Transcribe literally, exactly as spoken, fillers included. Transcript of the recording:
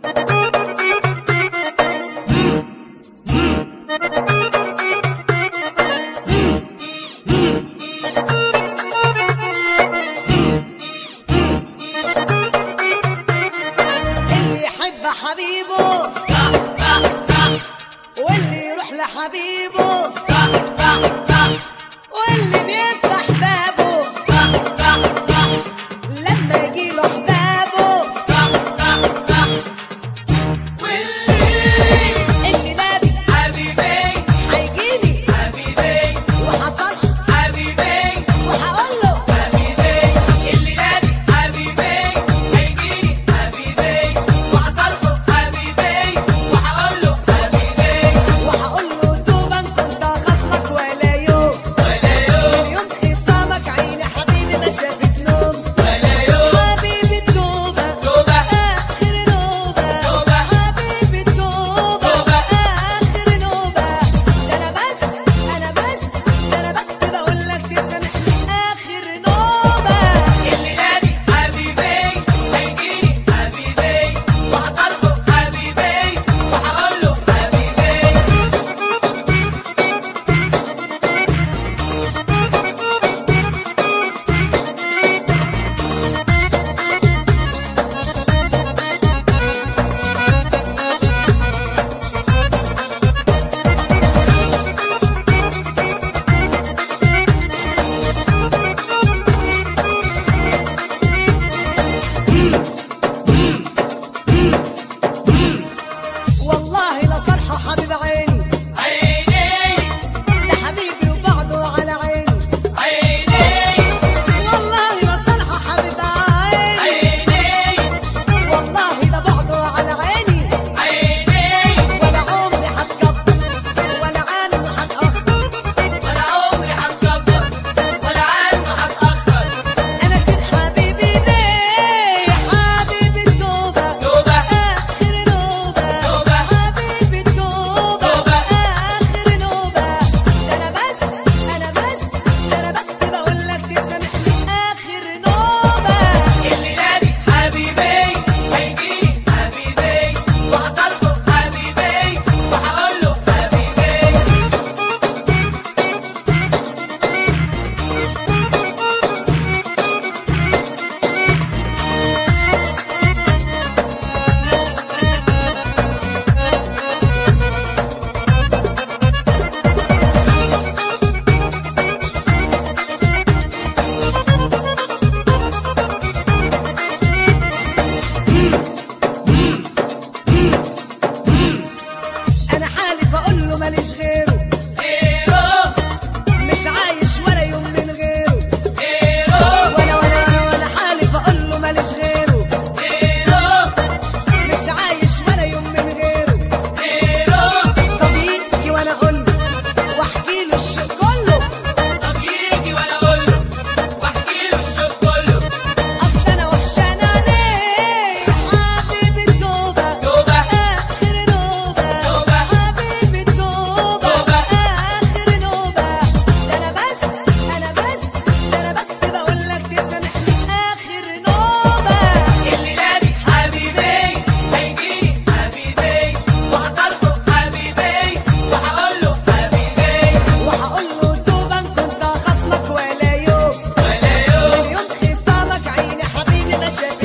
حبيبه صح صح صح، واللي يروح لحبيبه صح صح صح، واللي بيفتح بابه صح صح صح، لما يجيله احبابه صح صح صح، واللي اللي نادي حبيبي هيجيني حبيبي وحصل حبيبي وهقول له حبيبي، اللي نادي حبيبي هيجيني حبيبي وحصل له حبيبي وهقول له حبيبي وهقول له دوبا كنت خصمك ولا يوم ولا يوم يوم خصامك عيني حبيبي ما شافت نوم ولا يوم حبيبي التوبة توبة آخر نوبة توبة حبيبي التوبة توبة آخر نوبة ده أنا بس أنا بس ده أنا بس بقول لك تسامحني آخر نوبة اللي نادي حبيبي هيجيني حبيبي وحصل له حبيبي وهقول له حبيبي والله لا صالحة حبيب عيني عيني ده حبيبي وبعده على عيني عيني والله لا صالحة حبيب عيني عيني والله ده بعده على عيني عيني ولا عمري هتكبر ولا عنه هتأخر ولا عمري هتكبر ولا عنه هتأخر أنا سيد حبيبي ليه حبيبي التوبة توبة آخر نوبة توبة حبيبي التوبة توبة آخر نوبة ده أنا بس أنا بس ده أنا بس بقول لك تسامحني آخر نوبة اللي نادي حبيبي هيجيني حبيبي وحصل له حبيبي وهقول له حبيبي أنا حالف أقول له ماليش غيره غيره مش عايش ولا يوم من غيره غيره وأنا وأنا وأنا وأنا حالف أقول له ماليش غيره غيره مش عايش ولا يوم من غيره غيره طب يجي وأنا أقول له وأحكي له الشيء كله طب يجي وانا اقول له واحكي له الشوق كله أصل أنا وحشان عليه حبيبي التوبة توبة آخر نوبة توبة حبيبي التوبة توبة آخر نوبة ده أنا بس أنا بس ده أنا بس بقول لك تسامحني آخر نوبة اللي نادي حبيبي هيجيني حبيبي وحصل له حبيبي وهقول له حبيبي وهقول له دوبا كنت خصمك ولا يوم ولا يوم يوم خصامك عيني حبيبي ما شافت